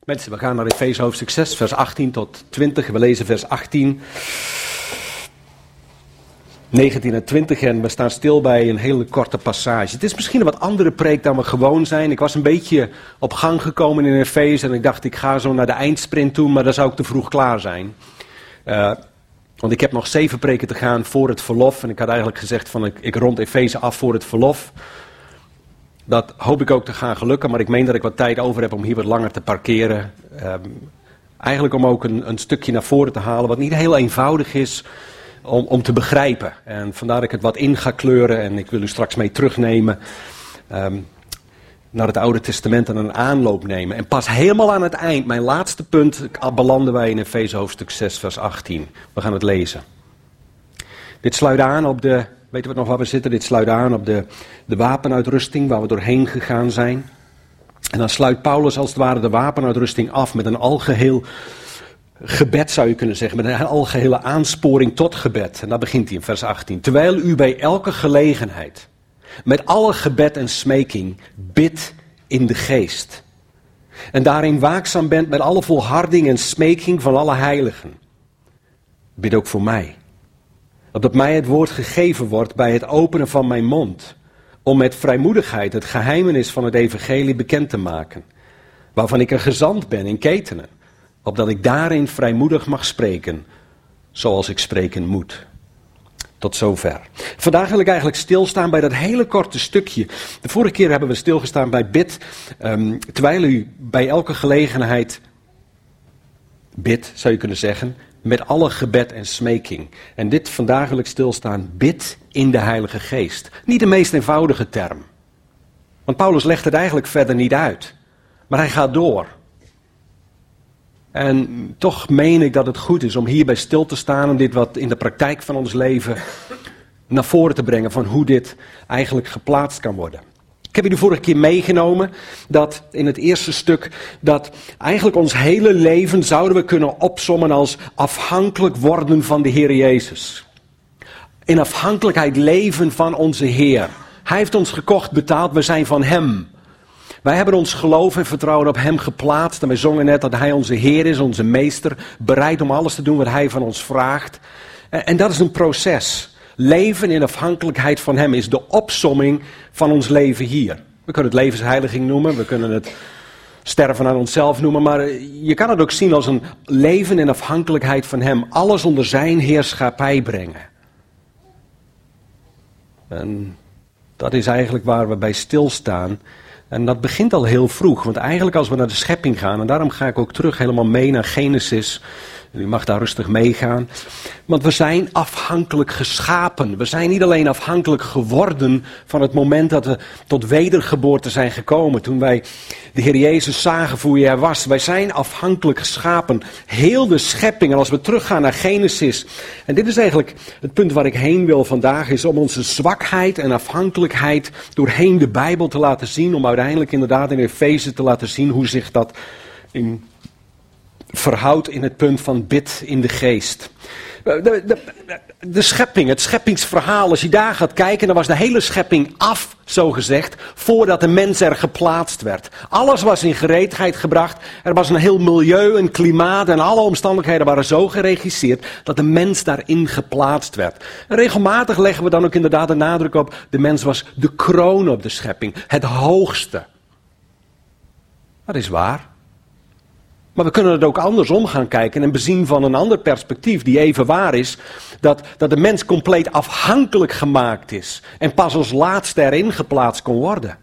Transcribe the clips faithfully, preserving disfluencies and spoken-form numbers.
Mensen, we gaan naar Efeze hoofdstuk zes, vers achttien tot twintig. We lezen vers achttien, negentien en twintig en we staan stil bij een hele korte passage. Het is misschien een wat andere preek dan we gewoon zijn. Ik was een beetje op gang gekomen in Efeze en ik dacht ik ga zo naar de eindsprint toe, maar dan zou ik te vroeg klaar zijn. Uh, want ik heb nog zeven preken te gaan voor het verlof en ik had eigenlijk gezegd van ik, ik rond Efeze af voor het verlof. Dat hoop ik ook te gaan gelukken, maar ik meen dat ik wat tijd over heb om hier wat langer te parkeren. Um, eigenlijk om ook een, een stukje naar voren te halen wat niet heel eenvoudig is om, om te begrijpen. En vandaar dat ik het wat in ga kleuren en ik wil u straks mee terugnemen um, naar het Oude Testament en een aanloop nemen. En pas helemaal aan het eind, mijn laatste punt, belanden wij in Efeze hoofdstuk zes vers achttien. We gaan het lezen. Dit sluit aan op de... Weten we nog waar we zitten? Dit sluit aan op de, de wapenuitrusting waar we doorheen gegaan zijn. En dan sluit Paulus als het ware de wapenuitrusting af met een algeheel gebed, zou je kunnen zeggen. Met een algehele aansporing tot gebed. En dat begint hij in vers achttien. Terwijl u bij elke gelegenheid, met alle gebed en smeking, bidt in de geest. En daarin waakzaam bent met alle volharding en smeking van alle heiligen. Bid ook voor mij. Opdat mij het woord gegeven wordt bij het openen van mijn mond, om met vrijmoedigheid het geheimenis van het evangelie bekend te maken, waarvan ik een gezant ben in ketenen, opdat ik daarin vrijmoedig mag spreken, zoals ik spreken moet. Tot zover. Vandaag wil ik eigenlijk stilstaan bij dat hele korte stukje. De vorige keer hebben we stilgestaan bij bid, um, terwijl u bij elke gelegenheid bidt, zou je kunnen zeggen, met alle gebed en smeking. En dit vandaag wil ik stilstaan, bid in de Heilige Geest. Niet de meest eenvoudige term. Want Paulus legt het eigenlijk verder niet uit. Maar hij gaat door. En toch meen ik dat het goed is om hierbij stil te staan, om dit wat in de praktijk van ons leven naar voren te brengen, van hoe dit eigenlijk geplaatst kan worden. Ik heb u de vorige keer meegenomen dat in het eerste stuk dat eigenlijk ons hele leven zouden we kunnen opsommen als afhankelijk worden van de Heer Jezus. In afhankelijkheid leven van onze Heer. Hij heeft ons gekocht, betaald, we zijn van Hem. Wij hebben ons geloof en vertrouwen op Hem geplaatst en wij zongen net dat Hij onze Heer is, onze Meester, bereid om alles te doen wat Hij van ons vraagt. En dat is een proces. Leven in afhankelijkheid van Hem is de opsomming van ons leven hier. We kunnen het levensheiliging noemen, we kunnen het sterven aan onszelf noemen, maar je kan het ook zien als een leven in afhankelijkheid van Hem. Alles onder Zijn heerschappij brengen. En dat is eigenlijk waar we bij stilstaan. En dat begint al heel vroeg, want eigenlijk als we naar de schepping gaan, en daarom ga ik ook terug helemaal mee naar Genesis. U mag daar rustig meegaan. Want we zijn afhankelijk geschapen. We zijn niet alleen afhankelijk geworden van het moment dat we tot wedergeboorte zijn gekomen. Toen wij de Heer Jezus zagen voor wie Hij was. Wij zijn afhankelijk geschapen. Heel de schepping. En als we teruggaan naar Genesis. En dit is eigenlijk het punt waar ik heen wil vandaag. Is om onze zwakheid en afhankelijkheid doorheen de Bijbel te laten zien. Om uiteindelijk inderdaad in Efeze te laten zien hoe zich dat in... verhoudt in het punt van bid in de geest. De, de, de schepping, het scheppingsverhaal, als je daar gaat kijken, dan was de hele schepping af, zo gezegd, voordat de mens er geplaatst werd. Alles was in gereedheid gebracht, er was een heel milieu, een klimaat en alle omstandigheden waren zo geregisseerd dat de mens daarin geplaatst werd. En regelmatig leggen we dan ook inderdaad de nadruk op, de mens was de kroon op de schepping, het hoogste. Dat is waar. Maar we kunnen het ook andersom gaan kijken en bezien van een ander perspectief die even waar is. Dat, dat de mens compleet afhankelijk gemaakt is en pas als laatste erin geplaatst kon worden.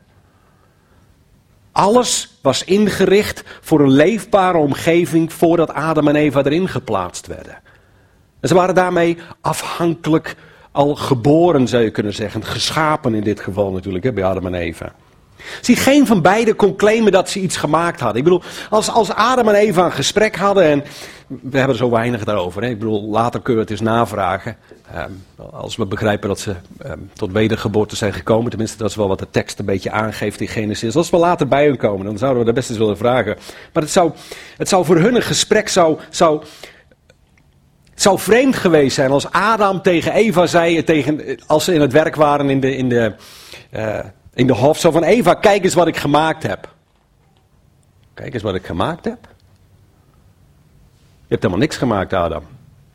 Alles was ingericht voor een leefbare omgeving voordat Adam en Eva erin geplaatst werden. En ze waren daarmee afhankelijk al geboren, zou je kunnen zeggen. Geschapen in dit geval natuurlijk, hè, bij Adam en Eva. Zie, geen van beiden kon claimen dat ze iets gemaakt hadden. Ik bedoel, als, als Adam en Eva een gesprek hadden, en we hebben er zo weinig daarover. Hè? Ik bedoel, later kunnen we het eens navragen. Um, als we begrijpen dat ze um, tot wedergeboorte zijn gekomen. Tenminste, dat is wel wat de tekst een beetje aangeeft in Genesis. Als we later bij hun komen, dan zouden we dat best eens willen vragen. Maar het zou, het zou voor hun een gesprek zou... zou Het zou vreemd geweest zijn als Adam tegen Eva zei, tegen, als ze in het werk waren in de, in de, uh, in de hof, zo van Eva, kijk eens wat ik gemaakt heb. Kijk eens wat ik gemaakt heb. hebt helemaal niks gemaakt, Adam.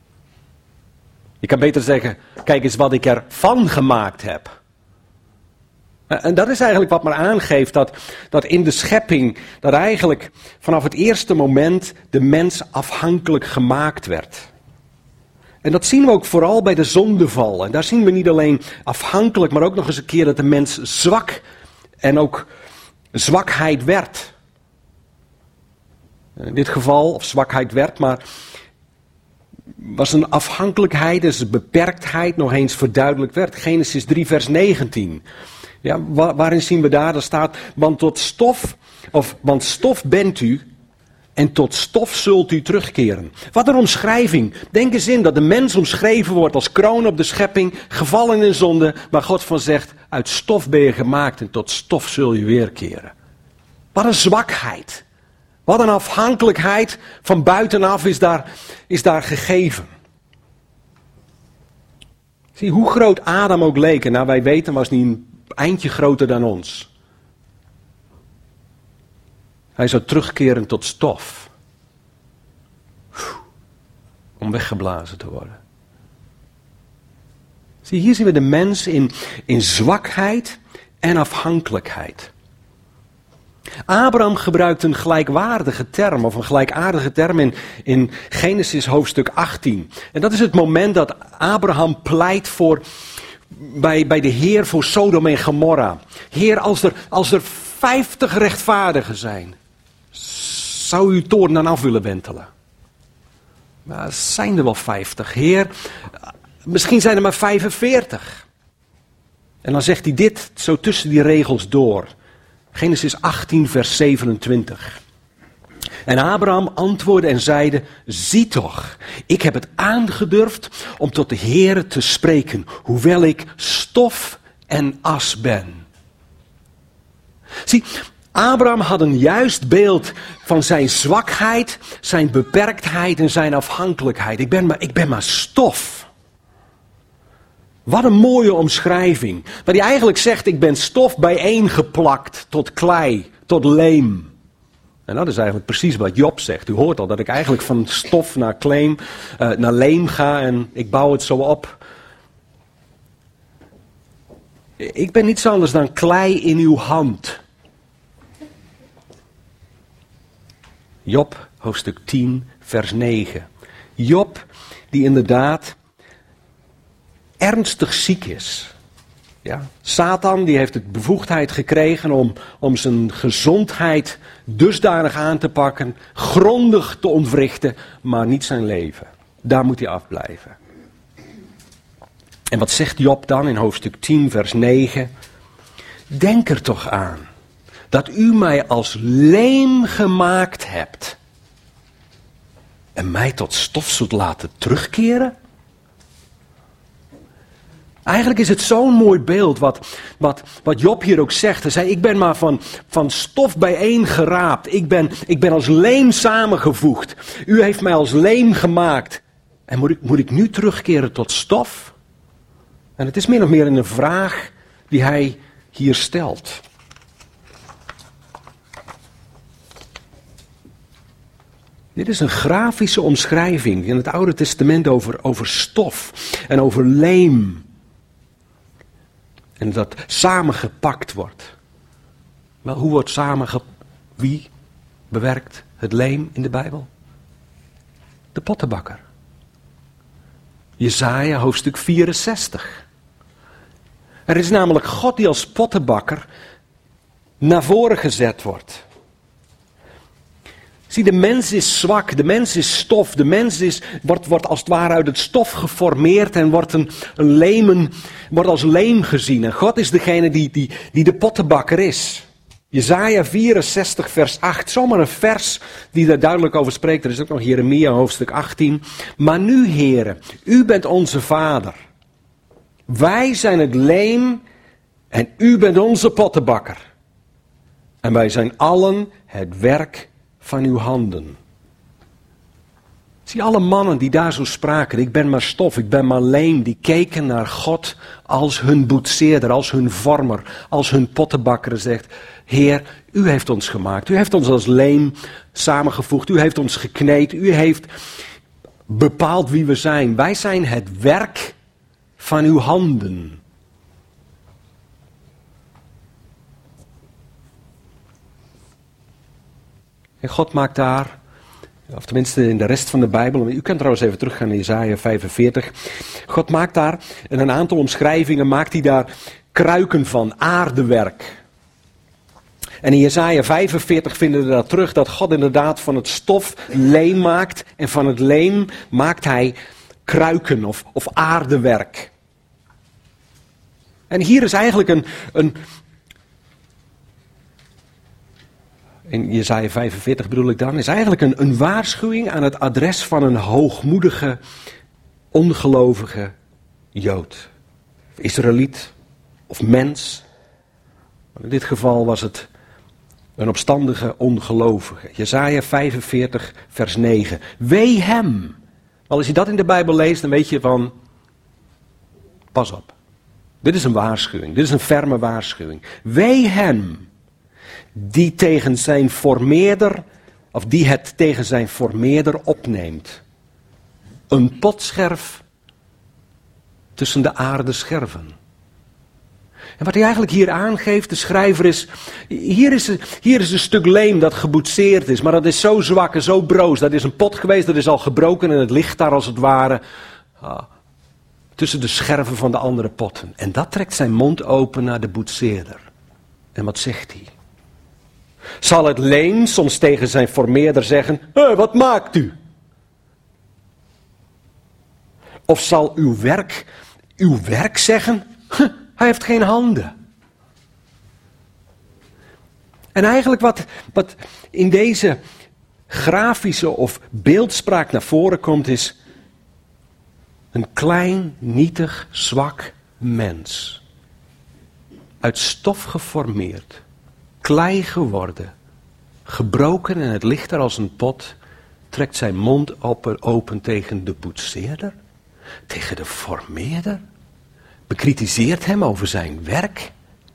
Je kan beter zeggen, kijk eens wat ik ervan gemaakt heb. En dat is eigenlijk wat maar aangeeft dat, dat in de schepping, dat eigenlijk vanaf het eerste moment de mens afhankelijk gemaakt werd. En dat zien we ook vooral bij de zondeval. En daar zien we niet alleen afhankelijk, maar ook nog eens een keer dat de mens zwak en ook zwakheid werd. In dit geval, of zwakheid werd, maar was een afhankelijkheid, dus een beperktheid nog eens verduidelijkt werd. Genesis drie vers negentien. Ja, waar, waarin zien we daar? Daar staat, want tot stof, of want stof bent u en tot stof zult u terugkeren. Wat een omschrijving. Denk eens in dat de mens omschreven wordt als kroon op de schepping, gevallen in zonde, waar God van zegt, uit stof ben je gemaakt en tot stof zul je weerkeren. Wat een zwakheid. Wat een afhankelijkheid van buitenaf is daar, is daar gegeven. Zie, hoe groot Adam ook leek, en nou wij weten was hij een eindje groter dan ons. Hij zou terugkeren tot stof. Om weggeblazen te worden. Zie, hier zien we de mens in, in zwakheid en afhankelijkheid. Abraham gebruikt een gelijkwaardige term, of een gelijkaardige term in, in Genesis hoofdstuk achttien. En dat is het moment dat Abraham pleit voor, bij, bij de Heer voor Sodom en Gomorra. Heer, als er, als er vijftig rechtvaardigen zijn, zou u uw toorn dan af willen wentelen? Maar zijn er wel vijftig, Heer? Misschien zijn er maar vijfenveertig. En dan zegt hij dit, zo tussen die regels door. Genesis achttien, vers zevenentwintig. En Abraham antwoordde en zeide, zie toch, ik heb het aangedurfd om tot de Heere te spreken, hoewel ik stof en as ben. Zie, Abraham had een juist beeld van zijn zwakheid, zijn beperktheid en zijn afhankelijkheid. Ik ben maar, ik ben maar stof. Wat een mooie omschrijving. Waar hij eigenlijk zegt, ik ben stof bijeengeplakt tot klei, tot leem. En dat is eigenlijk precies wat Job zegt. U hoort al dat ik eigenlijk van stof naar, claim, uh, naar leem ga en ik bouw het zo op. Ik ben niets anders dan klei in uw hand. Job, hoofdstuk tien, vers negen. Job, die inderdaad ernstig ziek is. Ja? Satan die heeft de bevoegdheid gekregen om, om zijn gezondheid dusdanig aan te pakken, grondig te ontwrichten, maar niet zijn leven. Daar moet hij afblijven. En wat zegt Job dan in hoofdstuk tien, vers negen? Denk er toch aan dat u mij als leem gemaakt hebt en mij tot stof zult laten terugkeren? Eigenlijk is het zo'n mooi beeld wat, wat, wat Job hier ook zegt. Hij zei, ik ben maar van, van stof bijeen geraapt. Ik ben, ik ben als leem samengevoegd. U heeft mij als leem gemaakt. En moet ik, moet ik nu terugkeren tot stof? En het is min of meer een vraag die hij hier stelt. Dit is een grafische omschrijving in het Oude Testament over, over stof en over leem. En dat samengepakt wordt. Wel, hoe wordt samengepakt? Wie bewerkt het leem in de Bijbel? De pottenbakker. Jesaja hoofdstuk vierenzestig. Er is namelijk God die als pottenbakker naar voren gezet wordt. Zie, de mens is zwak, de mens is stof, de mens is, wordt, wordt als het ware uit het stof geformeerd en wordt, een, een lemen, wordt als leem gezien. En God is degene die, die, die de pottenbakker is. Jesaja vierenzestig vers acht, zomaar een vers die daar duidelijk over spreekt. Er is ook nog Jeremia hoofdstuk achttien. Maar nu, Heere, u bent onze vader. Wij zijn het leem en u bent onze pottenbakker. En wij zijn allen het werk van uw handen. Zie alle mannen die daar zo spraken, ik ben maar stof, ik ben maar leem, die keken naar God als hun boetseerder, als hun vormer, als hun pottenbakker en zegt, Heer, u heeft ons gemaakt, u heeft ons als leem samengevoegd, u heeft ons gekneed, u heeft bepaald wie we zijn. Wij zijn het werk van uw handen. En God maakt daar, of tenminste in de rest van de Bijbel, u kunt trouwens even teruggaan naar Jesaja vijfenveertig. God maakt daar, in een aantal omschrijvingen maakt hij daar kruiken van, aardewerk. En in Jesaja vijfenveertig vinden we dat terug, dat God inderdaad van het stof leem maakt. En van het leem maakt hij kruiken of, of aardewerk. En hier is eigenlijk een... een in Jesaja vijfenveertig bedoel ik dan, is eigenlijk een, een waarschuwing aan het adres van een hoogmoedige, ongelovige Jood. Israëliet of mens. In dit geval was het een opstandige ongelovige. Jesaja vijfenveertig vers negen. Wee hem. Wel, als je dat in de Bijbel leest, dan weet je van, pas op. Dit is een waarschuwing, dit is een ferme waarschuwing. Wee hem die tegen zijn formeerder, of die het tegen zijn formeerder opneemt. Een potscherf tussen de aardescherven. En wat hij eigenlijk hier aangeeft, de schrijver is, hier is, hier is een stuk leem dat geboetseerd is, maar dat is zo zwak en zo broos. Dat is een pot geweest, dat is al gebroken en het ligt daar als het ware ah, tussen de scherven van de andere potten. En dat trekt zijn mond open naar de boetseerder. En wat zegt hij? Zal het leem soms tegen zijn formeerder zeggen, hé, wat maakt u? Of zal uw werk, uw werk zeggen, huh, hij heeft geen handen. En eigenlijk wat, wat in deze grafische of beeldspraak naar voren komt is een klein, nietig, zwak mens. Uit stof geformeerd, klei geworden, gebroken en het ligt er als een pot, trekt zijn mond open, open tegen de boetseerder, tegen de formeerder. Bekritiseert hem over zijn werk.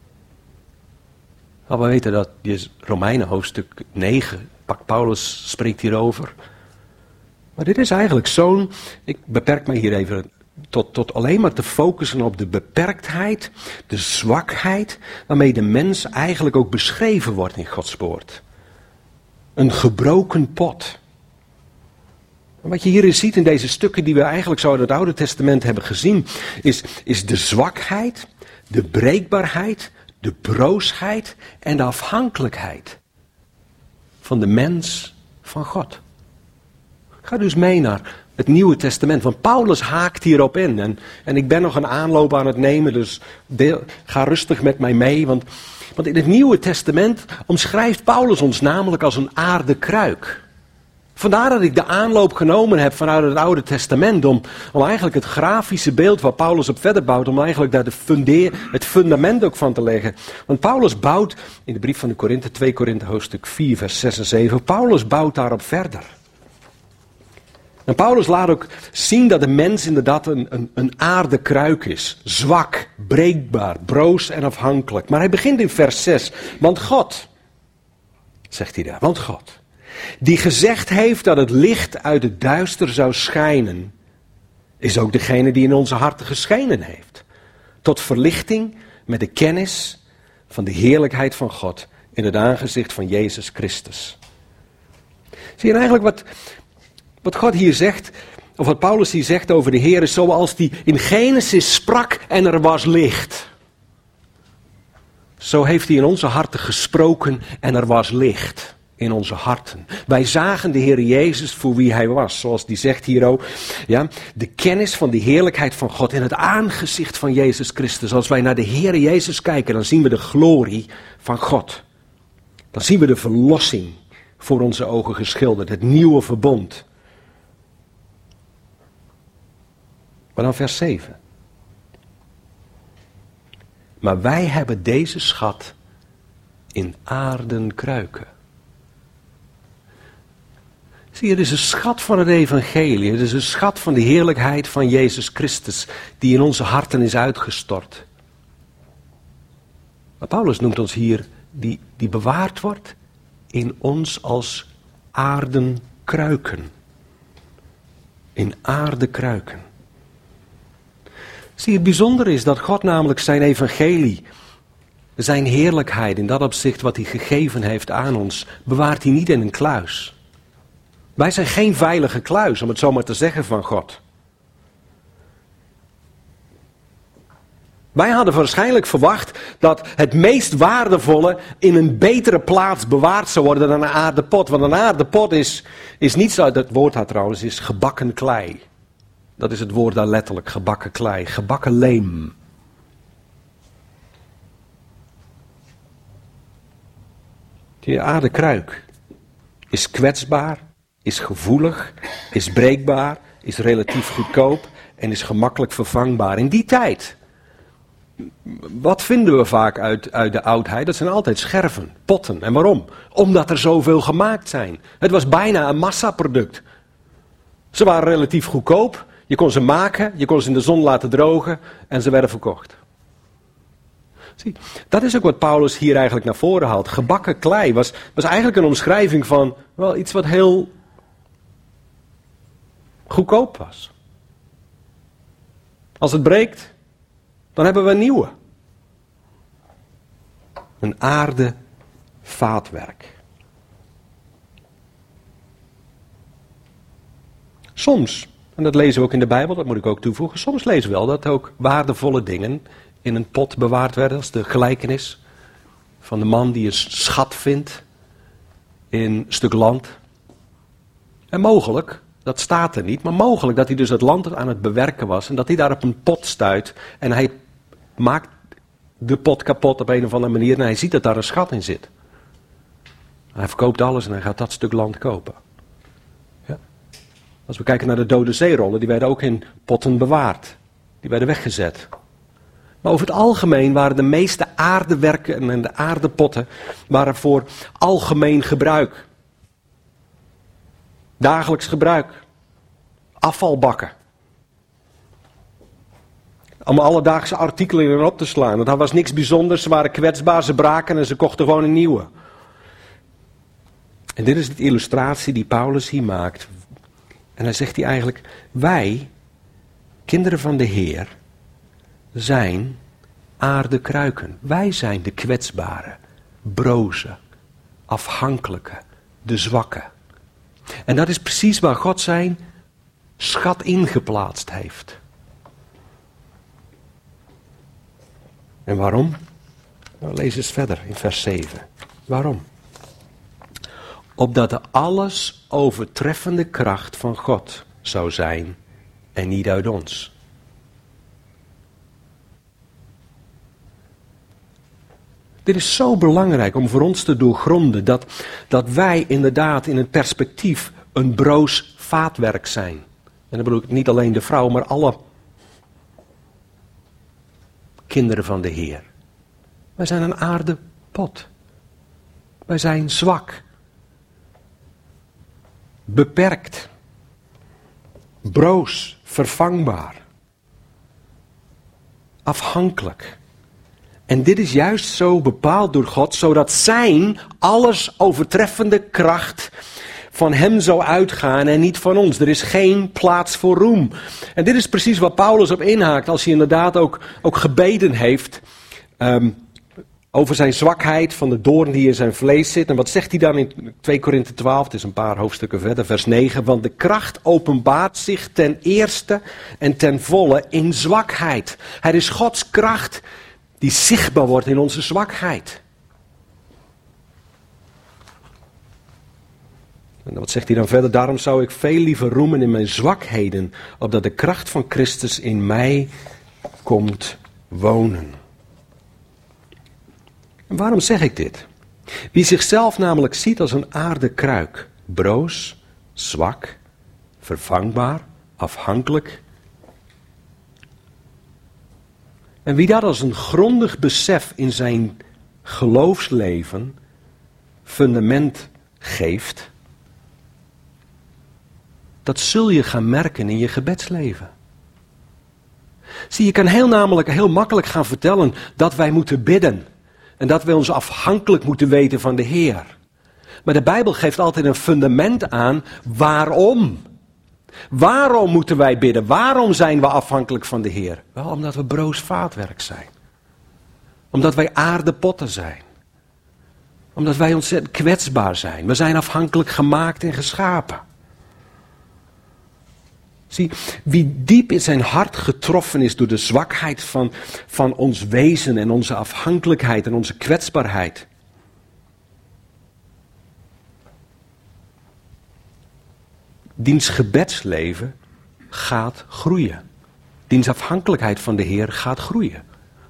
Al we weten dat Romeinen hoofdstuk negen, Paulus spreekt hierover. Maar dit is eigenlijk zo'n, ik beperk me hier even tot, tot alleen maar te focussen op de beperktheid, de zwakheid, waarmee de mens eigenlijk ook beschreven wordt in Gods woord. Een gebroken pot. Wat je hierin ziet in deze stukken die we eigenlijk zo uit het Oude Testament hebben gezien, is, is de zwakheid, de breekbaarheid, de broosheid en de afhankelijkheid van de mens van God. Ga dus mee naar het Nieuwe Testament, want Paulus haakt hierop in. En, en ik ben nog een aanloop aan het nemen, dus deel, ga rustig met mij mee. Want, want in het Nieuwe Testament omschrijft Paulus ons namelijk als een aardekruik. Vandaar dat ik de aanloop genomen heb vanuit het Oude Testament om, om eigenlijk het grafische beeld waar Paulus op verder bouwt, om eigenlijk daar de fundeer, het fundament ook van te leggen. Want Paulus bouwt, in de brief van de Korinthe, twee Korinthe hoofdstuk vier vers zes en zeven, Paulus bouwt daarop verder. En Paulus laat ook zien dat de mens inderdaad een, een, een aardekruik is. Zwak, breekbaar, broos en afhankelijk. Maar hij begint in vers zes. Want God, zegt hij daar, want God, die gezegd heeft dat het licht uit het duister zou schijnen, is ook degene die in onze harten geschenen heeft. Tot verlichting met de kennis van de heerlijkheid van God in het aangezicht van Jezus Christus. Zie je eigenlijk wat, wat God hier zegt, of wat Paulus hier zegt over de Heer, is zoals die in Genesis sprak en er was licht. Zo heeft hij in onze harten gesproken en er was licht. In onze harten. Wij zagen de Heer Jezus voor wie hij was. Zoals die zegt hier ook. Ja, de kennis van de heerlijkheid van God in het aangezicht van Jezus Christus. Als wij naar de Heer Jezus kijken, dan zien we de glorie van God. Dan zien we de verlossing voor onze ogen geschilderd. Het nieuwe verbond. Maar dan vers zeven. Maar wij hebben deze schat in aarden kruiken. Zie je, het is een schat van het evangelie. Het is een schat van de heerlijkheid van Jezus Christus die in onze harten is uitgestort. Maar Paulus noemt ons hier die, die bewaard wordt in ons als aardenkruiken. In aardekruiken. Zie, het bijzondere is dat God namelijk zijn evangelie, zijn heerlijkheid in dat opzicht wat hij gegeven heeft aan ons, bewaart hij niet in een kluis. Wij zijn geen veilige kluis, om het zo maar te zeggen, van God. Wij hadden waarschijnlijk verwacht dat het meest waardevolle in een betere plaats bewaard zou worden dan een aardepot. Want een aardepot is, is niet zo, dat woord had trouwens, is gebakken klei. Dat is het woord daar letterlijk, gebakken klei, gebakken leem. Die aardekruik is kwetsbaar, is gevoelig, is breekbaar, is relatief goedkoop en is gemakkelijk vervangbaar. In die tijd, wat vinden we vaak uit, uit de oudheid? Dat zijn altijd scherven, potten. En waarom? Omdat er zoveel gemaakt zijn. Het was bijna een massaproduct. Ze waren relatief goedkoop, je kon ze maken, je kon ze in de zon laten drogen en ze werden verkocht. Zie, dat is ook wat Paulus hier eigenlijk naar voren haalt. Gebakken klei was, was eigenlijk een omschrijving van wel iets wat heel goedkoop was. Als het breekt, dan hebben we een nieuwe. Een aarde vaatwerk. Soms, en dat lezen we ook in de Bijbel, dat moet ik ook toevoegen, soms lezen we wel dat ook waardevolle dingen in een pot bewaard werden, als de gelijkenis van de man die een schat vindt in een stuk land. En mogelijk, dat staat er niet, maar mogelijk dat hij dus het land aan het bewerken was en dat hij daar op een pot stuit en hij maakt de pot kapot op een of andere manier en hij ziet dat daar een schat in zit. Hij verkoopt alles en hij gaat dat stuk land kopen. Ja. Als we kijken naar de Dode Zeerollen, die werden ook in potten bewaard. Die werden weggezet. Maar over het algemeen waren de meeste aardewerken en de aardepotten waren voor algemeen gebruik. Dagelijks gebruik. Afvalbakken. Om alledaagse artikelen erop te slaan. Dat was niks bijzonders, ze waren kwetsbaar, ze braken en ze kochten gewoon een nieuwe. En dit is de illustratie die Paulus hier maakt. En dan zegt hij eigenlijk, wij, kinderen van de Heer, zijn aardekruiken. Wij zijn de kwetsbare, broze, afhankelijke, de zwakke. En dat is precies waar God zijn schat ingeplaatst heeft. En waarom? Nou, lees eens verder in vers zeven. Waarom? Opdat de alles overtreffende kracht van God zou zijn en niet uit ons. Dit is zo belangrijk om voor ons te doorgronden dat, dat wij inderdaad in het perspectief een broos vaatwerk zijn. En dan bedoel ik niet alleen de vrouw, maar alle kinderen van de Heer. Wij zijn een aardepot. Wij zijn zwak. Beperkt. Broos. Vervangbaar. Afhankelijk. En dit is juist zo bepaald door God, zodat zijn alles overtreffende kracht van hem zou uitgaan en niet van ons. Er is geen plaats voor roem. En dit is precies waar Paulus op inhaakt als hij inderdaad ook, ook gebeden heeft um, over zijn zwakheid van de doorn die in zijn vlees zit. En wat zegt hij dan in twee Korinthe twaalf, het is een paar hoofdstukken verder, vers negen. Want de kracht openbaart zich ten eerste en ten volle in zwakheid. Het is Gods kracht die zichtbaar wordt in onze zwakheid. En wat zegt hij dan verder? Daarom zou ik veel liever roemen in mijn zwakheden, opdat de kracht van Christus in mij komt wonen. En waarom zeg ik dit? Wie zichzelf namelijk ziet als een aardekruik, broos, zwak, vervangbaar, afhankelijk. En wie dat als een grondig besef in zijn geloofsleven fundament geeft, Dat zul je gaan merken in je gebedsleven. Zie, je kan heel namelijk heel makkelijk gaan vertellen dat wij moeten bidden. En dat wij ons afhankelijk moeten weten van de Heer. Maar de Bijbel geeft altijd een fundament aan waarom. Waarom moeten wij bidden? Waarom zijn we afhankelijk van de Heer? Wel, omdat we broos vaatwerk zijn. Omdat wij aardepotten zijn. Omdat wij ontzettend kwetsbaar zijn. We zijn afhankelijk gemaakt en geschapen. Zie, wie diep in zijn hart getroffen is door de zwakheid van, van ons wezen en onze afhankelijkheid en onze kwetsbaarheid. Diens gebedsleven gaat groeien. Diens afhankelijkheid van de Heer gaat groeien.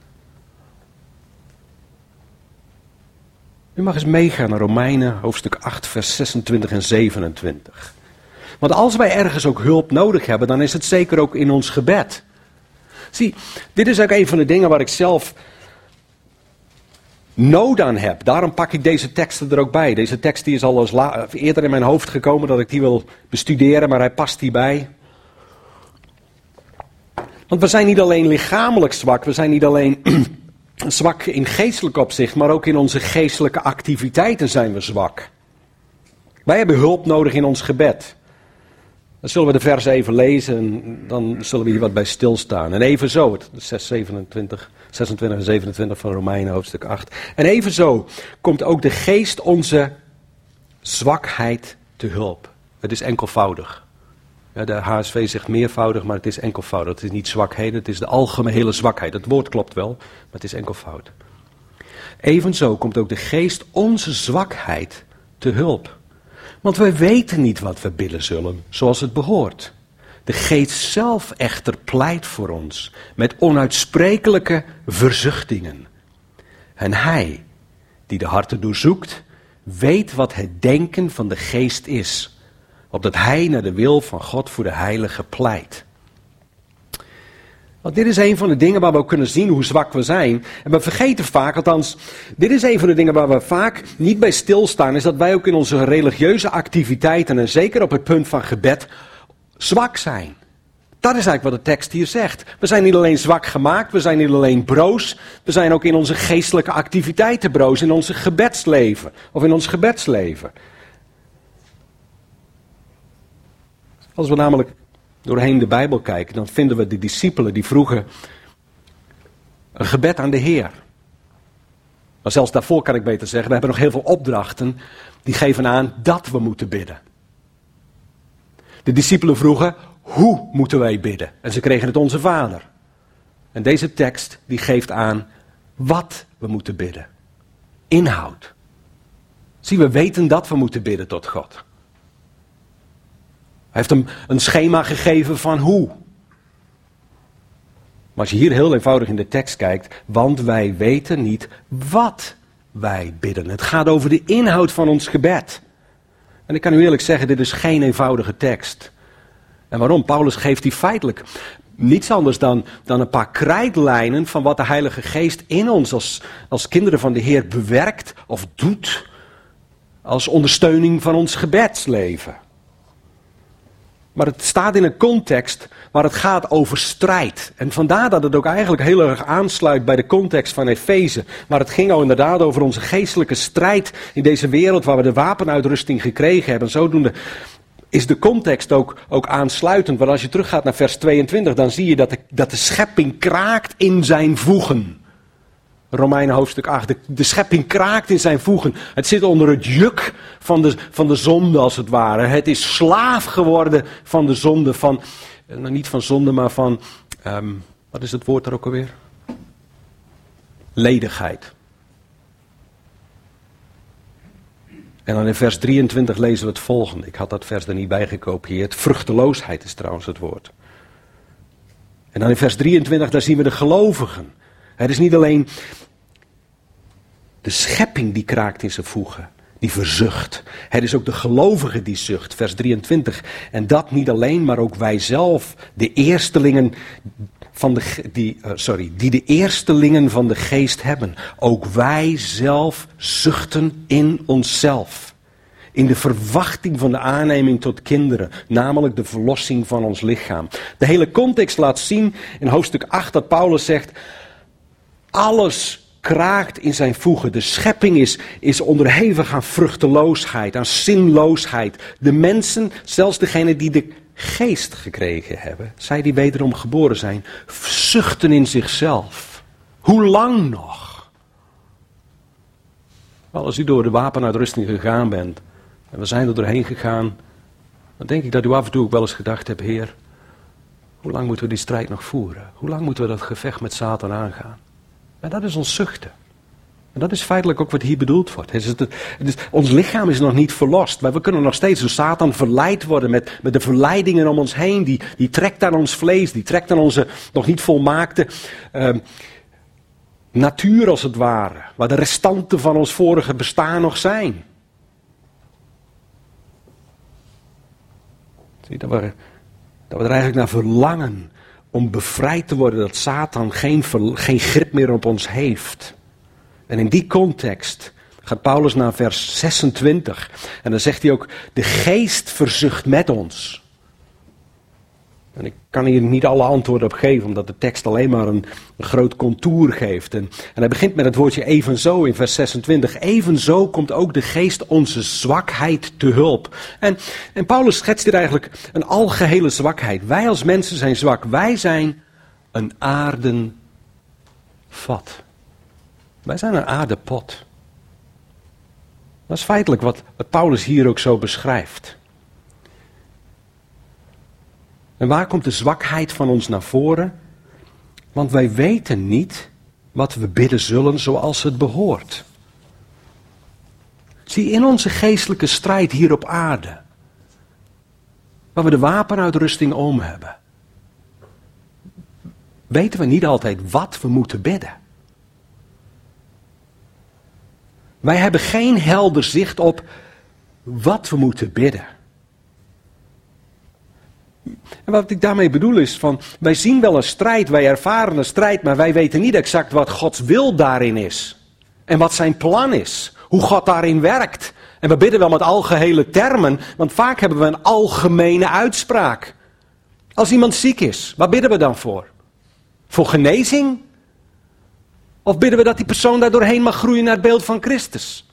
U mag eens meegaan naar Romeinen hoofdstuk acht vers zesentwintig en zevenentwintig. Want als wij ergens ook hulp nodig hebben, dan is het zeker ook in ons gebed. Zie, dit is ook een van de dingen waar ik zelf nood aan heb. Daarom pak ik deze teksten er ook bij. Deze tekst die is al eens la- eerder in mijn hoofd gekomen dat ik die wil bestuderen, maar hij past hierbij. Want we zijn niet alleen lichamelijk zwak, we zijn niet alleen zwak in geestelijk opzicht, maar ook in onze geestelijke activiteiten zijn we zwak. Wij hebben hulp nodig in ons gebed. Dan zullen we de versen even lezen en dan zullen we hier wat bij stilstaan. En evenzo, het zes, zevenentwintig, zesentwintig en zevenentwintig van Romeinen hoofdstuk acht. En evenzo komt ook de geest onze zwakheid te hulp. Het is enkelvoudig. Ja, de H S V zegt meervoudig, maar het is enkelvoudig. Het is niet zwakheden, het is de algehele zwakheid. Het woord klopt wel, maar het is enkelvoud. Evenzo komt ook de geest onze zwakheid te hulp. Want wij weten niet wat we bidden zullen, zoals het behoort. De geest zelf echter pleit voor ons, met onuitsprekelijke verzuchtingen. En hij, die de harten doorzoekt, weet wat het denken van de geest is, opdat hij naar de wil van God voor de heilige pleit. Want dit is een van de dingen waar we ook kunnen zien hoe zwak we zijn. En we vergeten vaak, althans, dit is een van de dingen waar we vaak niet bij stilstaan, is dat wij ook in onze religieuze activiteiten, en zeker op het punt van gebed, zwak zijn. Dat is eigenlijk wat de tekst hier zegt. We zijn niet alleen zwak gemaakt, we zijn niet alleen broos, we zijn ook in onze geestelijke activiteiten broos, in onze gebedsleven, of in ons gebedsleven. Als we namelijk doorheen de Bijbel kijken, dan vinden we de discipelen die vroegen een gebed aan de Heer. Maar zelfs daarvoor kan ik beter zeggen, we hebben nog heel veel opdrachten die geven aan dat we moeten bidden. De discipelen vroegen, hoe moeten wij bidden? En ze kregen het onze Vader. En deze tekst die geeft aan wat we moeten bidden. Inhoud. Zie, we weten dat we moeten bidden tot God. Hij heeft hem een schema gegeven van hoe. Maar als je hier heel eenvoudig in de tekst kijkt, want wij weten niet wat wij bidden. Het gaat over de inhoud van ons gebed. En ik kan u eerlijk zeggen, dit is geen eenvoudige tekst. En waarom? Paulus geeft die feitelijk niets anders dan, dan een paar krijtlijnen van wat de Heilige Geest in ons als, als kinderen van de Heer bewerkt of doet als ondersteuning van ons gebedsleven. Maar het staat in een context waar het gaat over strijd. En vandaar dat het ook eigenlijk heel erg aansluit bij de context van Efeze. Maar het ging al inderdaad over onze geestelijke strijd in deze wereld waar we de wapenuitrusting gekregen hebben. Zodoende is de context ook, ook aansluitend. Want als je teruggaat naar vers tweeëntwintig, dan zie je dat de, dat de schepping kraakt in zijn voegen. Romeinen hoofdstuk acht. De, de schepping kraakt in zijn voegen. Het zit onder het juk van de, van de zonde als het ware. Het is slaaf geworden van de zonde. Van, nou niet van zonde, maar van, um, wat is het woord daar ook alweer? Ledigheid. En dan in vers drieëntwintig lezen we het volgende. Ik had dat vers er niet bij gekopieerd. Vruchteloosheid is trouwens het woord. En dan in vers drieëntwintig, daar zien we de gelovigen. Het is niet alleen de schepping die kraakt in zijn voegen, die verzucht. Het is ook de gelovige die zucht, vers drieëntwintig. En dat niet alleen, maar ook wij zelf, de eerstelingen van de, die, uh, sorry, die de eerstelingen van de geest hebben. Ook wij zelf zuchten in onszelf. In de verwachting van de aanneming tot kinderen, namelijk de verlossing van ons lichaam. De hele context laat zien in hoofdstuk acht dat Paulus zegt, alles kraakt in zijn voegen. De schepping is, is onderhevig aan vruchteloosheid, aan zinloosheid. De mensen, zelfs degenen die de geest gekregen hebben, zij die wederom geboren zijn, zuchten in zichzelf. Hoe lang nog? Wel, als u door de wapenuitrusting gegaan bent, en we zijn er doorheen gegaan, dan denk ik dat u af en toe ook wel eens gedacht hebt, Heer, hoe lang moeten we die strijd nog voeren? Hoe lang moeten we dat gevecht met Satan aangaan? En dat is ons zuchten. En dat is feitelijk ook wat hier bedoeld wordt. Het is het, het is, ons lichaam is nog niet verlost, maar we kunnen nog steeds door Satan verleid worden met, met de verleidingen om ons heen. Die, die trekt aan ons vlees, die trekt aan onze nog niet volmaakte uh, natuur als het ware. Waar de restanten van ons vorige bestaan nog zijn. Zie, dat, we, dat we er eigenlijk naar verlangen om bevrijd te worden, dat Satan geen, geen grip meer op ons heeft. En in die context gaat Paulus naar vers zesentwintig. En dan zegt hij ook, de geest verzucht met ons. En ik kan hier niet alle antwoorden op geven, omdat de tekst alleen maar een, een groot contour geeft. En, en hij begint met het woordje evenzo in vers zesentwintig. Evenzo komt ook de geest onze zwakheid te hulp. En, en Paulus schetst hier eigenlijk een algehele zwakheid. Wij als mensen zijn zwak. Wij zijn een aarden vat. Wij zijn een aardepot. Dat is feitelijk wat, wat Paulus hier ook zo beschrijft. En waar komt de zwakheid van ons naar voren? Want wij weten niet wat we bidden zullen zoals het behoort. Zie, in onze geestelijke strijd hier op aarde, waar we de wapenuitrusting om hebben, weten we niet altijd wat we moeten bidden. Wij hebben geen helder zicht op wat we moeten bidden. En wat ik daarmee bedoel is, van, wij zien wel een strijd, wij ervaren een strijd, maar wij weten niet exact wat Gods wil daarin is. En wat zijn plan is, hoe God daarin werkt. En we bidden wel met algehele termen, want vaak hebben we een algemene uitspraak. Als iemand ziek is, waar bidden we dan voor? Voor genezing? Of bidden we dat die persoon daar doorheen mag groeien naar het beeld van Christus?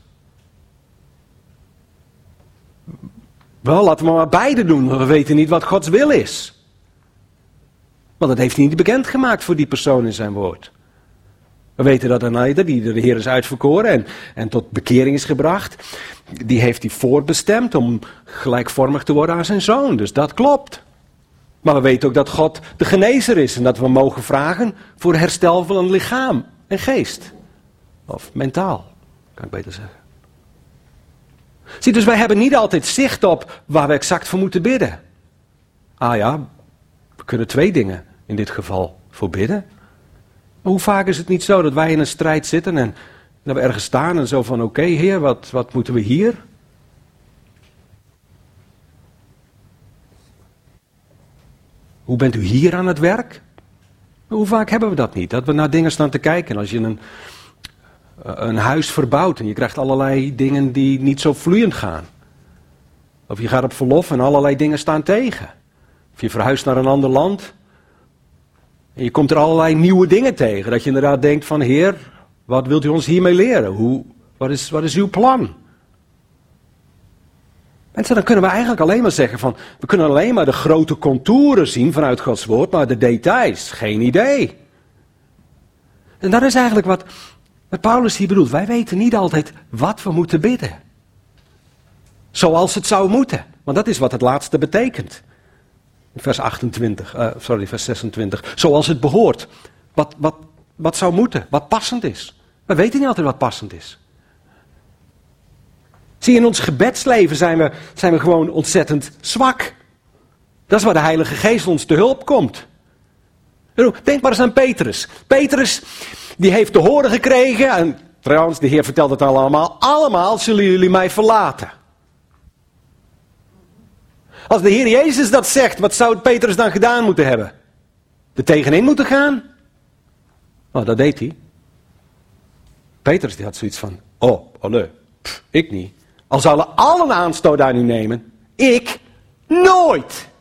Wel, laten we maar beide doen, want we weten niet wat Gods wil is. Want dat heeft hij niet bekendgemaakt voor die persoon in zijn woord. We weten dat een leider die de Heer is uitverkoren en, en tot bekering is gebracht, die heeft hij voorbestemd om gelijkvormig te worden aan zijn zoon. Dus dat klopt. Maar we weten ook dat God de genezer is en dat we mogen vragen voor herstel van een lichaam en geest. Of mentaal, kan ik beter zeggen. Zie, dus wij hebben niet altijd zicht op waar we exact voor moeten bidden. Ah ja, we kunnen twee dingen in dit geval voor bidden. Maar hoe vaak is het niet zo dat wij in een strijd zitten en dat we ergens staan en zo van, oké, okay, Heer, wat, wat moeten we hier? Hoe bent u hier aan het werk? Hoe vaak hebben we dat niet? Dat we naar dingen staan te kijken. Als je een, een huis verbouwt en je krijgt allerlei dingen die niet zo vloeiend gaan. Of je gaat op verlof en allerlei dingen staan tegen. Of je verhuist naar een ander land en je komt er allerlei nieuwe dingen tegen. Dat je inderdaad denkt van, Heer, wat wilt u ons hiermee leren? Hoe, wat, is, wat is uw plan? Mensen, dan kunnen we eigenlijk alleen maar zeggen van, we kunnen alleen maar de grote contouren zien vanuit Gods woord, maar de details, geen idee. En dat is eigenlijk wat, wat Paulus hier bedoelt. Wij weten niet altijd wat we moeten bidden. Zoals het zou moeten. Want dat is wat het laatste betekent. Vers achtentwintig, uh, sorry, vers zesentwintig. Zoals het behoort. Wat, wat, wat zou moeten, wat passend is. We weten niet altijd wat passend is. Zie, in ons gebedsleven zijn we, zijn we gewoon ontzettend zwak. Dat is waar de Heilige Geest ons te hulp komt. Denk maar eens aan Petrus. Petrus, die heeft te horen gekregen, en trouwens, de Heer vertelt het allemaal, allemaal zullen jullie mij verlaten. Als de Heer Jezus dat zegt, wat zou Petrus dan gedaan moeten hebben? Er tegenin moeten gaan? Nou, dat deed hij. Petrus die had zoiets van, oh, oh nee, pff, ik niet. Al zouden allen aanstoot aan u nemen, ik nooit.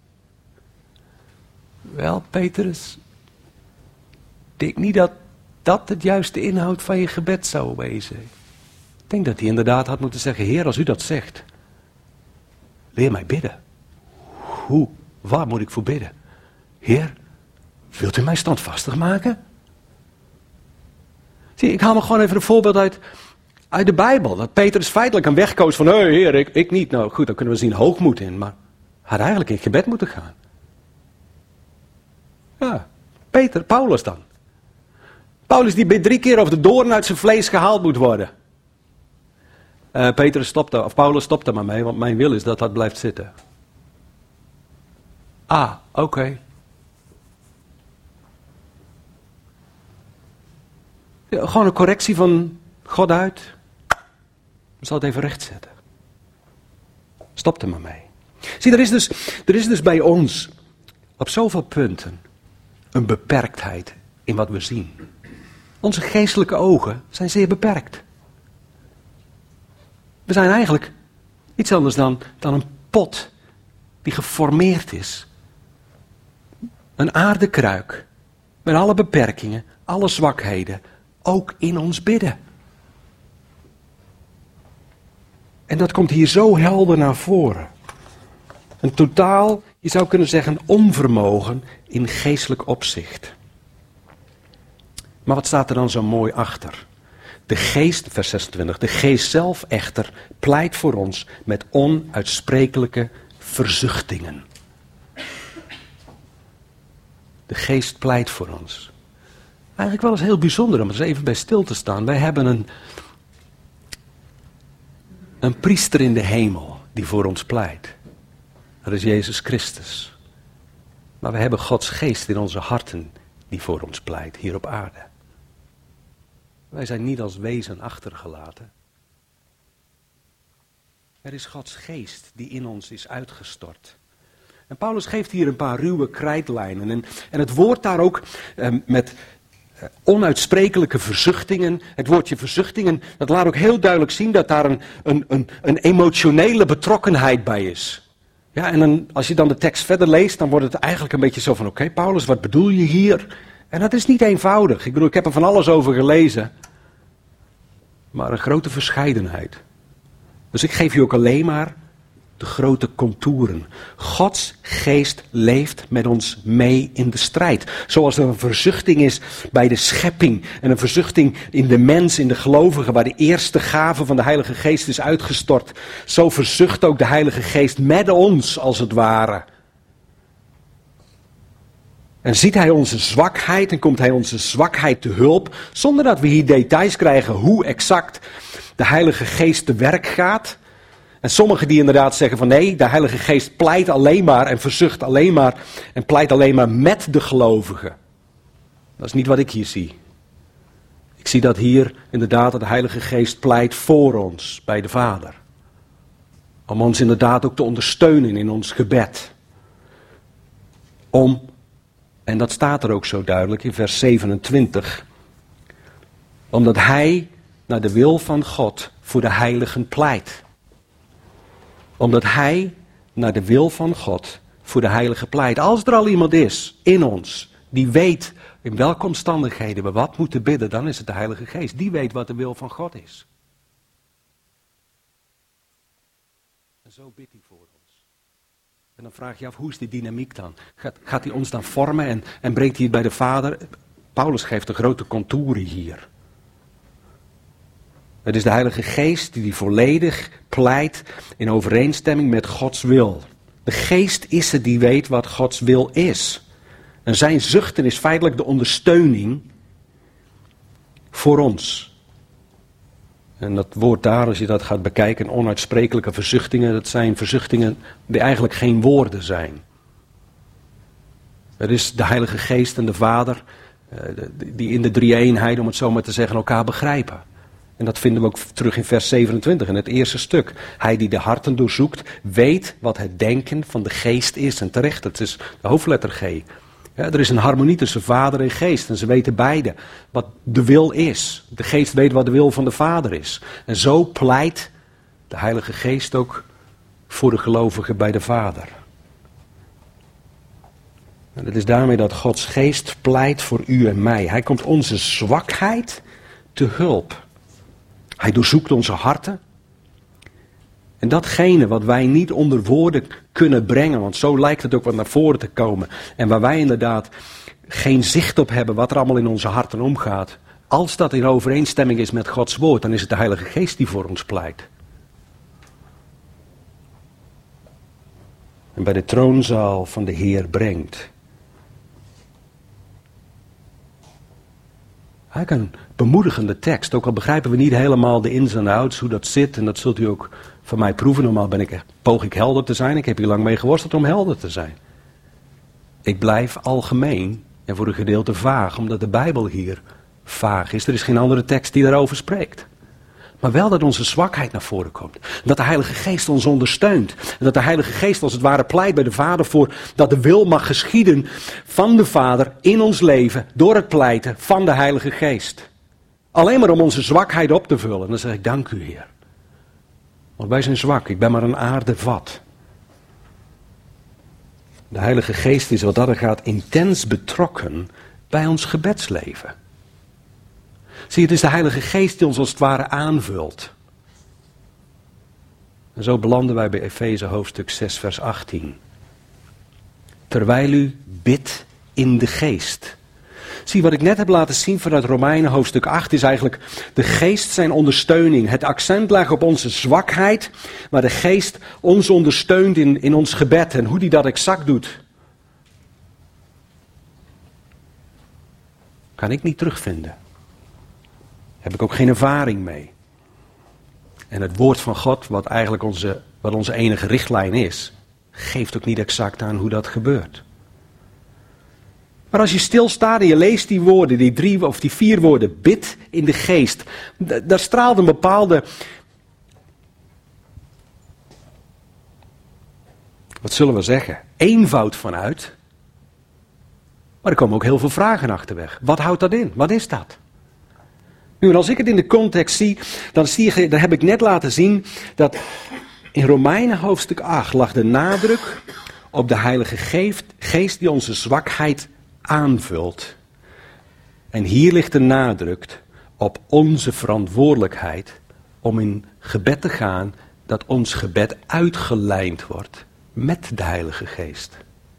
Wel, Petrus, ik denk niet dat dat het juiste inhoud van je gebed zou wezen. Ik denk dat hij inderdaad had moeten zeggen, Heer, als u dat zegt, leer mij bidden. Hoe, waar moet ik voor bidden? Heer, wilt u mij standvastig maken? Zie, ik haal me gewoon even een voorbeeld uit, uit de Bijbel. Dat Petrus feitelijk een weg koos van, hé hey, Heer, ik, ik niet. Nou goed, dan kunnen we zien hoogmoed in, maar had eigenlijk in gebed moeten gaan. Ja, Peter, Paulus dan. Paulus die bidt drie keer of de doorn uit zijn vlees gehaald moet worden. Uh, Petrus stopt er, of Paulus stopt er maar mee, want mijn wil is dat dat blijft zitten. Ah, oké. Okay. Ja, gewoon een correctie van God uit. We zal het even rechtzetten. Stop er maar mee. Zie, er is dus, er is dus bij ons op zoveel punten een beperktheid in wat we zien. Onze geestelijke ogen zijn zeer beperkt. We zijn eigenlijk niets anders dan, dan een pot die geformeerd is. Een aardekruik met alle beperkingen, alle zwakheden, ook in ons bidden. En dat komt hier zo helder naar voren. Een totaal, je zou kunnen zeggen, onvermogen in geestelijk opzicht. Maar wat staat er dan zo mooi achter? De geest, vers zesentwintig, de geest zelf echter pleit voor ons met onuitsprekelijke verzuchtingen. De geest pleit voor ons. Eigenlijk wel eens heel bijzonder om er eens even bij stil te staan. Wij hebben een, een priester in de hemel die voor ons pleit. Dat is Jezus Christus. Maar we hebben Gods geest in onze harten die voor ons pleit, hier op aarde. Wij zijn niet als wezen achtergelaten. Er is Gods geest die in ons is uitgestort. En Paulus geeft hier een paar ruwe krijtlijnen. En, en het woord daar ook eh, met eh, onuitsprekelijke verzuchtingen. Het woordje verzuchtingen, dat laat ook heel duidelijk zien dat daar een, een, een, een emotionele betrokkenheid bij is. Ja, en dan, als je dan de tekst verder leest, dan wordt het eigenlijk een beetje zo van, oké, okay, Paulus, wat bedoel je hier? En dat is niet eenvoudig. Ik bedoel, ik heb er van alles over gelezen. Maar een grote verscheidenheid. Dus ik geef u ook alleen maar de grote contouren. Gods geest leeft met ons mee in de strijd. Zoals er een verzuchting is bij de schepping. En een verzuchting in de mens, in de gelovigen, waar de eerste gave van de Heilige Geest is uitgestort. Zo verzucht ook de Heilige Geest met ons, als het ware. En ziet hij onze zwakheid en komt hij onze zwakheid te hulp, zonder dat we hier details krijgen hoe exact de Heilige Geest te werk gaat. En sommigen die inderdaad zeggen van nee, de Heilige Geest pleit alleen maar en verzucht alleen maar en pleit alleen maar met de gelovigen. Dat is niet wat ik hier zie. Ik zie dat hier inderdaad de Heilige Geest pleit voor ons bij de Vader. Om ons inderdaad ook te ondersteunen in ons gebed. Om, en dat staat er ook zo duidelijk in vers zevenentwintig, omdat hij naar de wil van God voor de heiligen pleit. Omdat hij naar de wil van God voor de heiligen pleit. Als er al iemand is in ons die weet in welke omstandigheden we wat moeten bidden, dan is het de Heilige Geest. Die weet wat de wil van God is. En zo bidt hij voor ons. En dan vraag je af, hoe is die dynamiek dan? Gaat, gaat hij ons dan vormen en, en brengt hij het bij de Vader? Paulus geeft de grote contouren hier. Het is de Heilige Geest die, die volledig pleit in overeenstemming met Gods wil. De Geest is het die weet wat Gods wil is. En zijn zuchten is feitelijk de ondersteuning voor ons. En dat woord daar, als je dat gaat bekijken, onuitsprekelijke verzuchtingen, dat zijn verzuchtingen die eigenlijk geen woorden zijn. Het is de Heilige Geest en de Vader die in de drie-eenheid, om het zo maar te zeggen, elkaar begrijpen. En dat vinden we ook terug in vers zevenentwintig, in het eerste stuk. Hij die de harten doorzoekt, weet wat het denken van de geest is. En terecht, het is de hoofdletter G. Ja, er is een harmonie tussen vader en geest. En ze weten beide wat de wil is. De geest weet wat de wil van de Vader is. En zo pleit de Heilige Geest ook voor de gelovigen bij de Vader. En het is daarmee dat Gods Geest pleit voor u en mij. Hij komt onze zwakheid te hulp. Hij doorzoekt onze harten. En datgene wat wij niet onder woorden kunnen brengen, want zo lijkt het ook wat naar voren te komen. En waar wij inderdaad geen zicht op hebben wat er allemaal in onze harten omgaat. Als dat in overeenstemming is met Gods woord, dan is het de Heilige Geest die voor ons pleit. En bij de troonzaal van de Heer brengt. Eigenlijk een bemoedigende tekst, ook al begrijpen we niet helemaal de ins en outs, hoe dat zit. En dat zult u ook van mij proeven. Normaal ben ik, poog ik helder te zijn. Ik heb hier lang mee geworsteld om helder te zijn. Ik blijf algemeen en voor een gedeelte vaag, omdat de Bijbel hier vaag is. Er is geen andere tekst die daarover spreekt. Maar wel dat onze zwakheid naar voren komt. Dat de Heilige Geest ons ondersteunt. En dat de Heilige Geest als het ware pleit bij de Vader voor dat de wil mag geschieden van de Vader in ons leven door het pleiten van de Heilige Geest. Alleen maar om onze zwakheid op te vullen. En dan zeg ik dank u Heer. Want wij zijn zwak. Ik ben maar een aardevat. De Heilige Geest is wat dat er gaat intens betrokken bij ons gebedsleven. Zie, het is de Heilige Geest die ons als het ware aanvult. En zo belanden wij bij Efeze hoofdstuk zes vers achttien. Terwijl u bidt in de geest. Zie, wat ik net heb laten zien vanuit Romeinen hoofdstuk acht is eigenlijk de geest zijn ondersteuning. Het accent leggen op onze zwakheid, maar de geest ons ondersteunt in, in ons gebed. En hoe die dat exact doet, kan ik niet terugvinden. Heb ik ook geen ervaring mee. En het woord van God, wat eigenlijk onze, wat onze enige richtlijn is, geeft ook niet exact aan hoe dat gebeurt. Maar als je stilstaat en je leest die woorden, die drie of die vier woorden, bid in de geest, d- daar straalt een bepaalde, wat zullen we zeggen, eenvoud van uit. Maar er komen ook heel veel vragen achterweg. Wat houdt dat in? Wat is dat? Nu, en als ik het in de context zie, dan, zie je, dan heb ik net laten zien dat in Romeinen hoofdstuk acht lag de nadruk op de Heilige Geest, geest die onze zwakheid aanvult. En hier ligt de nadruk op onze verantwoordelijkheid om in gebed te gaan, dat ons gebed uitgelijnd wordt met de Heilige Geest.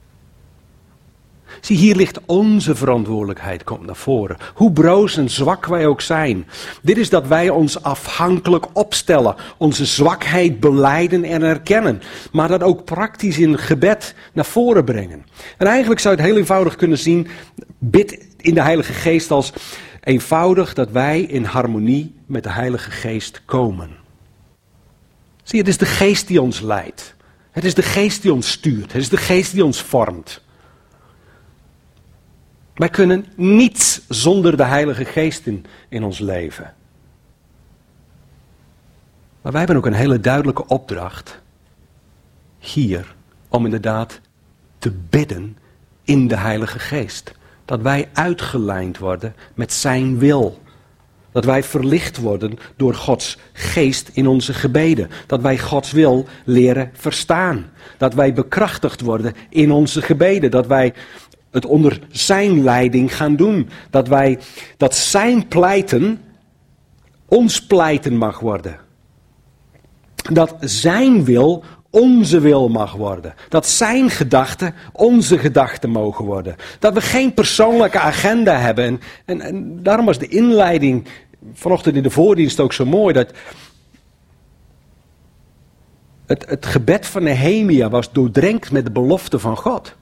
Zie, hier ligt onze verantwoordelijkheid, komt naar voren. Hoe broos en zwak wij ook zijn. Dit is dat wij ons afhankelijk opstellen. Onze zwakheid belijden en erkennen. Maar dat ook praktisch in gebed naar voren brengen. En eigenlijk zou je het heel eenvoudig kunnen zien. Bid in de Heilige Geest als eenvoudig dat wij in harmonie met de Heilige Geest komen. Zie, het is de Geest die ons leidt. Het is de Geest die ons stuurt. Het is de Geest die ons vormt. Wij kunnen niets zonder de Heilige Geest in, in ons leven. Maar wij hebben ook een hele duidelijke opdracht hier om inderdaad te bidden in de Heilige Geest. Dat wij uitgelijnd worden met zijn wil. Dat wij verlicht worden door Gods Geest in onze gebeden. Dat wij Gods wil leren verstaan. Dat wij bekrachtigd worden in onze gebeden. Dat wij het onder zijn leiding gaan doen. Dat wij, dat zijn pleiten ons pleiten mag worden. Dat zijn wil onze wil mag worden. Dat zijn gedachten onze gedachten mogen worden. Dat we geen persoonlijke agenda hebben. En, en, en daarom was de inleiding vanochtend in de voordienst ook zo mooi. Dat het, het gebed van Nehemia was doordrenkt met de belofte van God.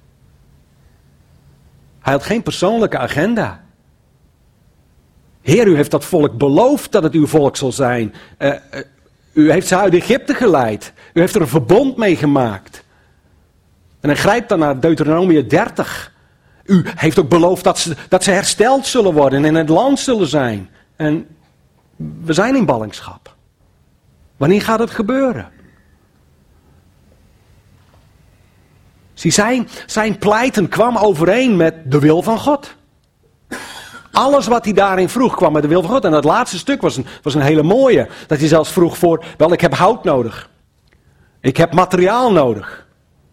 Hij had geen persoonlijke agenda. Heer, u heeft dat volk beloofd dat het uw volk zal zijn. Uh, uh, u heeft ze uit Egypte geleid. U heeft er een verbond mee gemaakt. En hij grijpt dan naar Deuteronomium dertig. U heeft ook beloofd dat ze, dat ze hersteld zullen worden en in het land zullen zijn. En we zijn in ballingschap. Wanneer gaat het gebeuren? Zie, zijn, zijn pleiten kwam overeen met de wil van God. Alles wat hij daarin vroeg kwam met de wil van God. En dat laatste stuk was een, was een hele mooie. Dat hij zelfs vroeg voor, wel ik heb hout nodig. Ik heb materiaal nodig.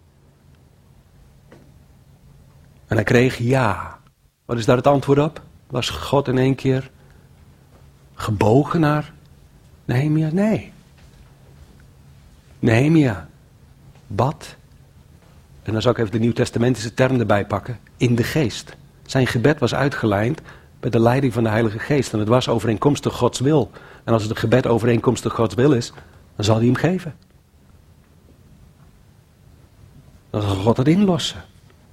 En hij kreeg ja. Wat is daar het antwoord op? Was God in één keer gebogen naar Nehemia? Nee. Nehemia bad. En dan zou ik even de Nieuwtestamentische term erbij pakken. In de geest. Zijn gebed was uitgelijnd bij de leiding van de Heilige Geest. En het was overeenkomstig Gods wil. En als het gebed overeenkomstig Gods wil is, dan zal hij hem geven. Dan zal God het inlossen.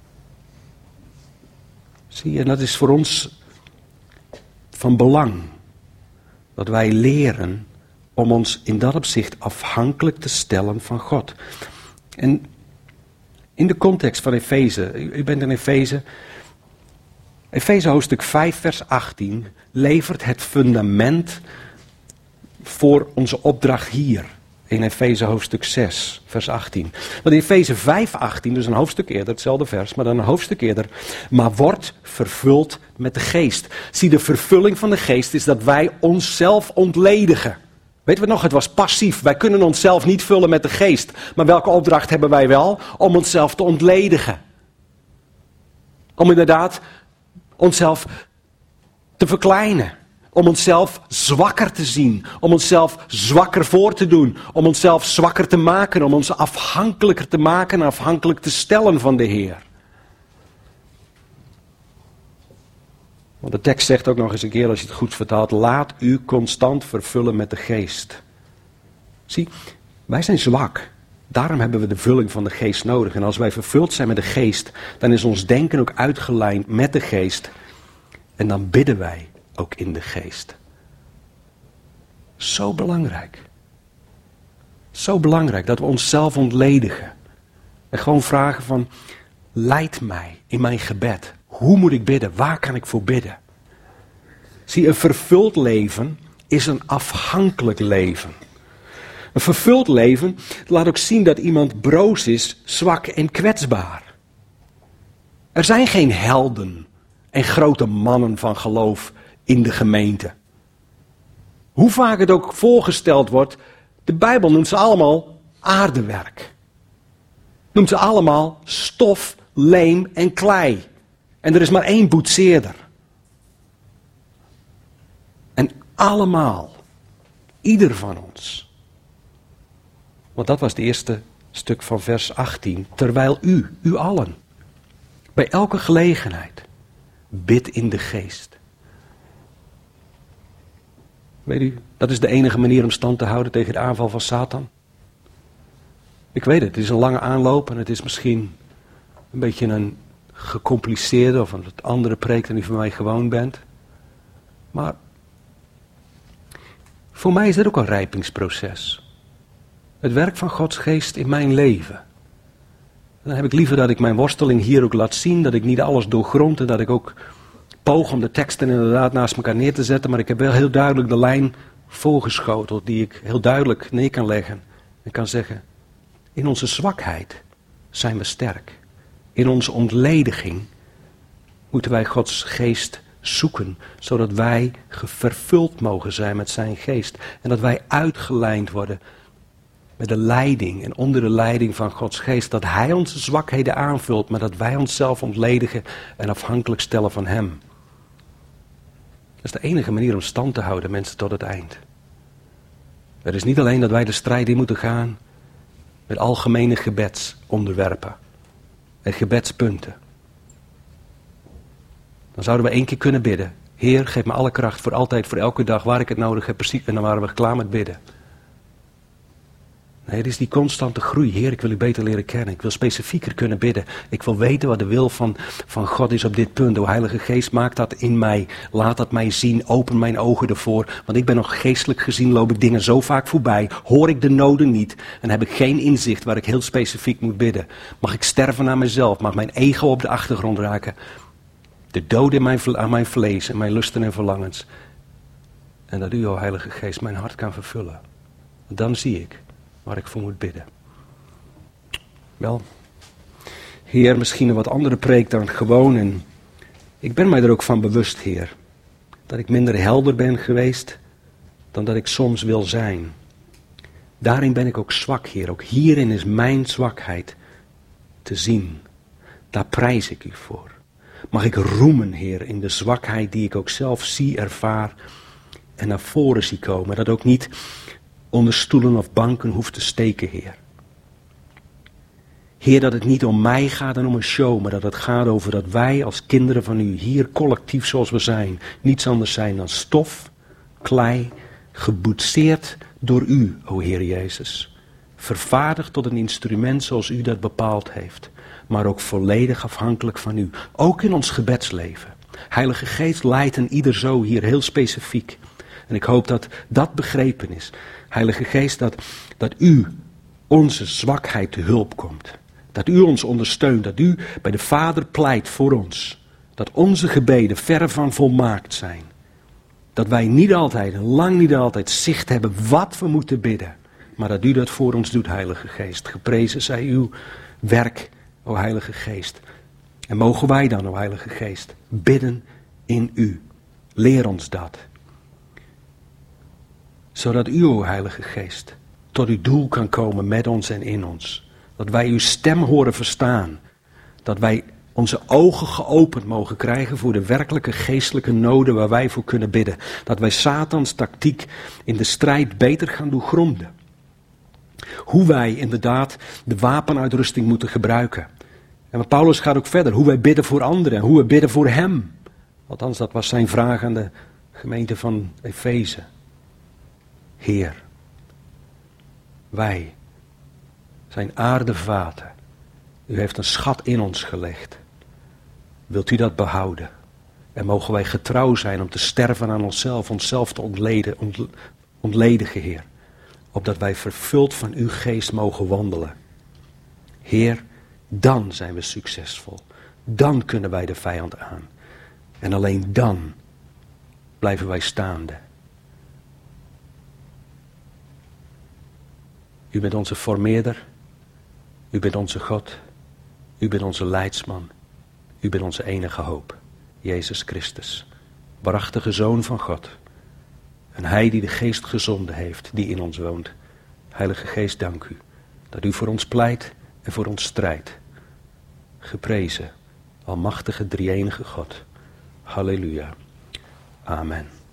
Zie je, en dat is voor ons van belang. Dat wij leren om ons in dat opzicht afhankelijk te stellen van God. En in de context van Efeze, u bent in Efeze. Efeze hoofdstuk vijf vers achttien levert het fundament voor onze opdracht hier. In Efeze hoofdstuk zes vers achttien. Want in Efeze vijf achttien, dus een hoofdstuk eerder, hetzelfde vers, maar dan een hoofdstuk eerder. Maar wordt vervuld met de geest. Zie, de vervulling van de geest is dat wij onszelf ontledigen. Weet we nog, het was passief. Wij kunnen onszelf niet vullen met de geest. Maar welke opdracht hebben wij wel? Om onszelf te ontledigen. Om inderdaad onszelf te verkleinen. Om onszelf zwakker te zien. Om onszelf zwakker voor te doen. Om onszelf zwakker te maken. Om ons afhankelijker te maken en afhankelijk te stellen van de Heer. Want de tekst zegt ook nog eens een keer, als je het goed vertaalt, laat u constant vervullen met de geest. Zie, wij zijn zwak. Daarom hebben we de vulling van de geest nodig. En als wij vervuld zijn met de geest, dan is ons denken ook uitgelijnd met de geest. En dan bidden wij ook in de geest. Zo belangrijk. Zo belangrijk dat we onszelf ontledigen. En gewoon vragen van, leid mij in mijn gebed. Hoe moet ik bidden? Waar kan ik voor bidden? Zie, een vervuld leven is een afhankelijk leven. Een vervuld leven laat ook zien dat iemand broos is, zwak en kwetsbaar. Er zijn geen helden en grote mannen van geloof in de gemeente. Hoe vaak het ook voorgesteld wordt, de Bijbel noemt ze allemaal aardewerk. Noemt ze allemaal stof, leem en klei. En er is maar één boetseerder. En allemaal, ieder van ons. Want dat was het eerste stuk van vers achttien. Terwijl u, u allen, bij elke gelegenheid, bidt in de geest. Weet u, dat is de enige manier om stand te houden tegen de aanval van Satan. Ik weet het, het is een lange aanloop en het is misschien een beetje een gecompliceerde of een andere preek dan u van mij gewoon bent. Maar voor mij is dit ook een rijpingsproces. Het werk van Gods geest in mijn leven. En dan heb ik liever dat ik mijn worsteling hier ook laat zien, dat ik niet alles doorgrond en dat ik ook poog om de teksten inderdaad naast elkaar neer te zetten, maar ik heb wel heel duidelijk de lijn voorgeschoteld die ik heel duidelijk neer kan leggen en kan zeggen, in onze zwakheid zijn we sterk. In onze ontlediging moeten wij Gods geest zoeken, zodat wij vervuld mogen zijn met zijn geest. En dat wij uitgelijnd worden met de leiding en onder de leiding van Gods geest. Dat hij onze zwakheden aanvult, maar dat wij onszelf ontledigen en afhankelijk stellen van hem. Dat is de enige manier om stand te houden, mensen, tot het eind. Het is niet alleen dat wij de strijd in moeten gaan met algemene gebedsonderwerpen. En gebedspunten. Dan zouden we één keer kunnen bidden. Heer, geef me alle kracht voor altijd, voor elke dag, waar ik het nodig heb, precies. En dan waren we klaar met bidden. Nee, het is die constante groei. Heer, ik wil u beter leren kennen. Ik wil specifieker kunnen bidden. Ik wil weten wat de wil van, van God is op dit punt. O Heilige Geest, maak dat in mij. Laat dat mij zien. Open mijn ogen ervoor. Want ik ben nog geestelijk gezien, loop ik dingen zo vaak voorbij. Hoor ik de noden niet. En heb ik geen inzicht waar ik heel specifiek moet bidden. Mag ik sterven aan mezelf. Mag mijn ego op de achtergrond raken. De dood in mijn, aan mijn vlees en mijn lusten en verlangens. En dat u, o Heilige Geest, mijn hart kan vervullen. Dan zie ik waar ik voor moet bidden. Wel, Heer, misschien een wat andere preek dan gewoon. En ik ben mij er ook van bewust, Heer, Dat ik minder helder ben geweest dan dat ik soms wil zijn. Daarin ben ik ook zwak, Heer. Ook hierin is mijn zwakheid te zien. Daar prijs ik u voor. Mag ik roemen, Heer, in de zwakheid die ik ook zelf zie, ervaar en naar voren zie komen. Dat ook niet onder stoelen of banken hoeft te steken, Heer. Heer, dat het niet om mij gaat en om een show, maar dat het gaat over dat wij als kinderen van u, hier collectief zoals we zijn, niets anders zijn dan stof, klei, geboetseerd door u, o Heer Jezus. Vervaardigd tot een instrument zoals u dat bepaald heeft, maar ook volledig afhankelijk van u. Ook in ons gebedsleven. Heilige Geest leidt en ieder zo hier heel specifiek. En ik hoop dat dat begrepen is. Heilige Geest, dat, dat u onze zwakheid te hulp komt. Dat u ons ondersteunt, dat u bij de Vader pleit voor ons. Dat onze gebeden verre van volmaakt zijn. Dat wij niet altijd, en lang niet altijd, zicht hebben wat we moeten bidden. Maar dat u dat voor ons doet, Heilige Geest. Geprezen zij uw werk, o Heilige Geest. En mogen wij dan, o Heilige Geest, bidden in u. Leer ons dat. Zodat u, o Heilige Geest, tot uw doel kan komen met ons en in ons. Dat wij uw stem horen verstaan. Dat wij onze ogen geopend mogen krijgen voor de werkelijke geestelijke noden waar wij voor kunnen bidden. Dat wij Satans tactiek in de strijd beter gaan doorgronden. Hoe wij inderdaad de wapenuitrusting moeten gebruiken. En Paulus gaat ook verder. Hoe wij bidden voor anderen en hoe we bidden voor hem. Althans, dat was zijn vraag aan de gemeente van Efeze. Heer, wij zijn aardevaten. U heeft een schat in ons gelegd. Wilt u dat behouden? En mogen wij getrouw zijn om te sterven aan onszelf, onszelf te ontleden, ontledigen, Heer. Opdat wij vervuld van uw geest mogen wandelen. Heer, dan zijn we succesvol. Dan kunnen wij de vijand aan. En alleen dan blijven wij staande. U bent onze formeerder. U bent onze God. U bent onze leidsman. U bent onze enige hoop. Jezus Christus. Waarachtige Zoon van God. En Hij die de Geest gezonden heeft, die in ons woont. Heilige Geest, dank u. Dat u voor ons pleit en voor ons strijdt. Geprezen, almachtige, drie-enige God. Halleluja. Amen.